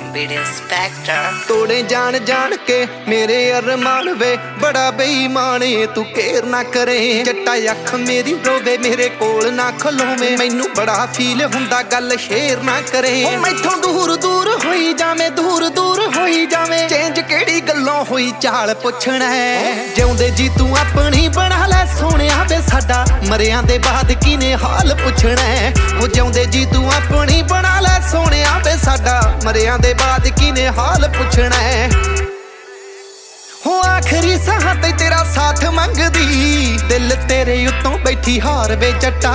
video ਸਪੈਕਟਰ ਤੋੜੇ ਜਾਣ ਜਾਣ ਕੇ ਮੇਰੇ ਅਰਮਾਨ ਵੇ ਬੜਾ ਬੇਈਮਾਨ ਏ ਤੂੰ ਕੇਰ ਨਾ ਕਰੇ ਜੱਟਾ ਅੱਖ ਮੇਰੀ ਰੋਵੇ ਮੇਰੇ ਕੋਲ ਨਾ ਖਲੋਵੇਂ ਮੈਨੂੰ ਬੜਾ ਫੀਲ ਹੁੰਦਾ ਗੱਲ ਸ਼ੇਰ ਨਾ ਕਰੇ ਓ ਮੈਥੋਂ ਦੂਰ ਦੂਰ ਹੋਈ ਜਾਵੇਂ ਦੂਰ ਦੂਰ ਹੋਈ ਜਾਵੇਂ ਚੇਂਜ ਕਿਹੜੀ ਗੱਲੋਂ ਹੋਈ ਚਾਲ ਪੁੱਛਣਾ ਜਿਉਂਦੇ ਜੀ ਤੂੰ ਆਪਣੀ ਬਣਾ ਲੈ ਸੋਹਣਿਆ ਵੇ ਸਾਡਾ ਮਰਿਆਂ ਦੇ ਬਾਅਦ ਕਿਨੇ ਹਾਲ ਪੁੱਛਣਾ ਓ ਜਿਉਂਦੇ ਜੀ ਤੂੰ ਆਪਣੀ ਬਣਾ ਲੈ ਸੋਹਣਿਆ ਵੇ ਸਾਡਾ ਮਰਿਆਂ ਦੇ ਬਾਅਦ ਕਿਨੇ ਹਾਲ ਪੁੱਛਣਾ ਹੋ ਆਖਰੀ ਸਾਹ ਤੇ ਤੇਰਾ ਸਾਥ ਮੰਗਦੀ ਦਿਲ ਤੇਰੇ ਉੱਤੋਂ ਬੈਠੀ ਹਾਰ ਵੇ ਜੱਟਾ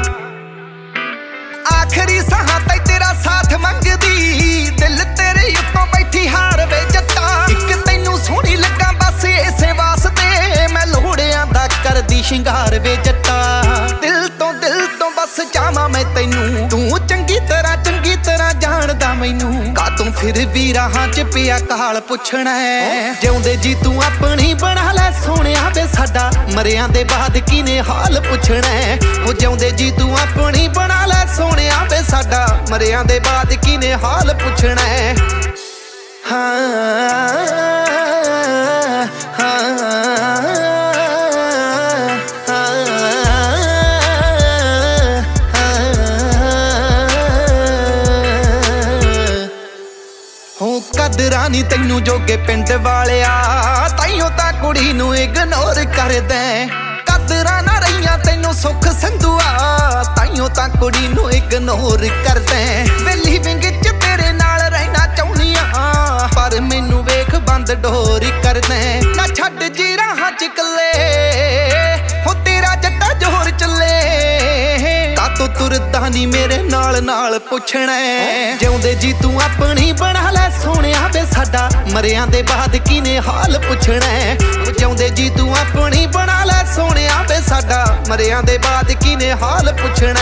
ਆਖਰੀ ਸਾਹ ਤੇ ਤੇਰਾ ਸਾਥ ਮੰਗਦੀ ਦਿਲ ਤੇਰੇ ਉੱਤੋਂ ਬੈਠੀ ਹਾਰ ਵੇ ਜੱਟਾ ਇੱਕ ਤੈਨੂੰ ਸੋਹਣੀ ਲੱਗਾ ਬਸ ਇਸੇ ਵਾਸਤੇ ਮੈਂ ਲੋੜਿਆਂ ਦਾ ਕਰਦੀ ਸ਼ਿੰਗਾਰ ਵੇ ਜੱਟਾ ਦਿਲ ਤੋਂ ਬਸ ਚਾਹਾਂ ਮੈਂ ਤੈਨੂੰ ਤੂੰ ਚੰਗੀ ਤਰ੍ਹਾਂ ਜਾਣਦਾ ਮੈਨੂੰ ਕਾ ਤੂੰ ਫਿਰ ਵੀ ਰਾਹਾਂ 'ਚ ਪਿਆ ਕਾਲ ਪੁੱਛਣਾ ਜਿਉਂਦੇ ਜੀ ਤੂੰ ਆਪਣੀ ਬਣਾ ਲੈ ਸੋਹਣਿਆ ਵੇ ਸਾਡਾ ਮਰਿਆਂ ਦੇ ਬਾਅਦ ਕਿਨੇ ਹਾਲ ਪੁੱਛਣਾ ਉਹ ਜਿਉਂਦੇ ਜੀ ਤੂੰ ਆਪਣੀ ਬਣਾ ਲੈ ਸੋਹਣਿਆ ਵੇ ਸਾਡਾ ਮਰਿਆਂ ਦੇ ਬਾਅਦ ਕਿਨੇ ਹਾਲ ਪੁੱਛਣਾ ਕਦਰਾਂ ਨੀ ਤੈਨੂੰ ਜੋਗੇ ਪਿੰਡ ਵਾਲਿਆ ਤਾਈਓ ਤਾਂ ਕੁੜੀ ਨੂੰ ਇਗਨੋਰ ਕਰਦਾ ਕਦਰਾਂ ਨਾ ਰਹੀਆਂ ਤੈਨੂੰ ਸੁੱਖ ਸੰਧੂਆ ਤਾਈਓ ਤਾਂ ਕੁੜੀ ਨੂੰ ਇਗਨੋਰ ਕਰਦਾ ਵੇਲੀ ਵਿੰਗ ਚ ਤੇਰੇ ਨਾਲ ਰਹਿਣਾ ਚਾਹੁੰਨੀਆਂ ਪਰ ਮੈਨੂੰ ਵੇਖ ਬੰਦ ਡੋਰ ਕਰਦਾ ਨਾ ਛੱਡ ਜੀ ਰਾਹਾਂ ਚ ਕੱਲੇ ਹੋ ਤੇਰਾ ਜੱਟਾ ਜੋਰ ਚੱਲੇ ਕਾਤੋਂ ਤੁਰਦਾ ਨੀ ਮੇਰੇ ਨਾਲ ਪੁੱਛਣਾ ਜਿਉਂਦੇ ਜੀ ਤੂੰ ਆਪਣੀ ਬਣਾ ਲੈ ਸੋਹਣਿਆ ਵੇ ਸਾਡਾ ਮਰਿਆਂ ਦੇ ਬਾਅਦ ਕਿਨੇ ਹਾਲ ਪੁੱਛਣਾ ਜਿਉਂਦੇ ਜੀ ਤੂੰ ਆਪਣੀ ਬਣਾ ਲੈ ਸੋਹਣਿਆ ਵੇ ਸਾਡਾ ਮਰਿਆਂ ਦੇ ਬਾਅਦ ਕਿਨੇ ਹਾਲ ਪੁੱਛਣਾ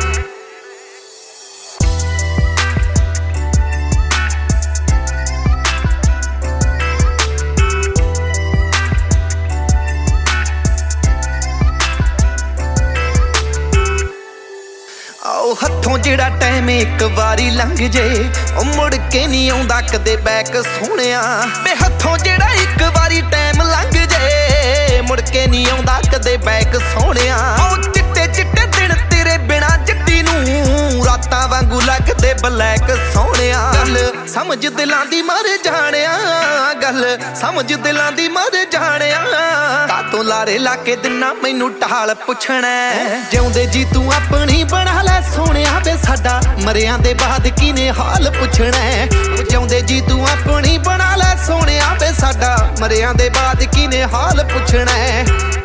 ਹੱਥੋਂ ਜਿਹੜਾ ਟਾਈਮ ਇੱਕ ਵਾਰੀ ਲੰਘ ਜੇ ਉਹ ਮੁੜ ਕੇ ਨਹੀਂ ਆਉਂਦਾ ਕਦੇ ਬੈਕ ਸੋਹਣਿਆ ਵੇ ਹੱਥੋਂ ਜਿਹੜਾ ਇੱਕ ਵਾਰੀ ਟਾਈਮ ਲੰਘ ਜੇ ਮੁੜ ਕੇ ਨਹੀਂ ਆਉਂਦਾ ਕਦੇ ਬੈਕ ਸੋਹਣਿਆ ਉਹ ਚਿੱਟੇ ਚਿੱਟੇ ਦਿਨ ਤੇਰੇ ਬਿਨਾ ਜੱਟੀ ਨੂੰ ਰਾਤਾਂ ਵਾਂਗੂ ਲੱਗਦੇ ਬਲੈਕ ਸੋਹਣਿਆ ਗੱਲ ਸਮਝ ਦਿਲਾਂ ਦੀ ਮਰ ਜਾਣਿਆ ਗੱਲ ਸਮਝ ਦਿਲਾਂ ਦੀ ਮਰ ਜਾਣਿਆ ਕਾਤੋਂ ਲਾਰੇ ਲਾ ਕੇ ਦਿਨਾ ਮੈਨੂੰ ਟਾਲ ਪੁੱਛਣਾ ਜਿਉਂਦੇ ਜੀ ਤੂੰ ਆਪਣੀ ਬਣਾ ਲੈ ਸੋਹਣਿਆ ਵੇ ਸਾਡਾ ਮਰਿਆਂ ਦੇ ਬਾਅਦ ਕਿਨੇ ਹਾਲ ਪੁੱਛਣਾ ਜਿਉਂਦੇ ਜੀ ਤੂੰ ਆਪਣੀ ਬਣਾ ਲੈ ਸੋਹਣਿਆ ਵੇ ਸਾਡਾ ਮਰਿਆਂ ਦੇ ਬਾਅਦ ਕਿਨੇ ਹਾਲ ਪੁੱਛਣਾ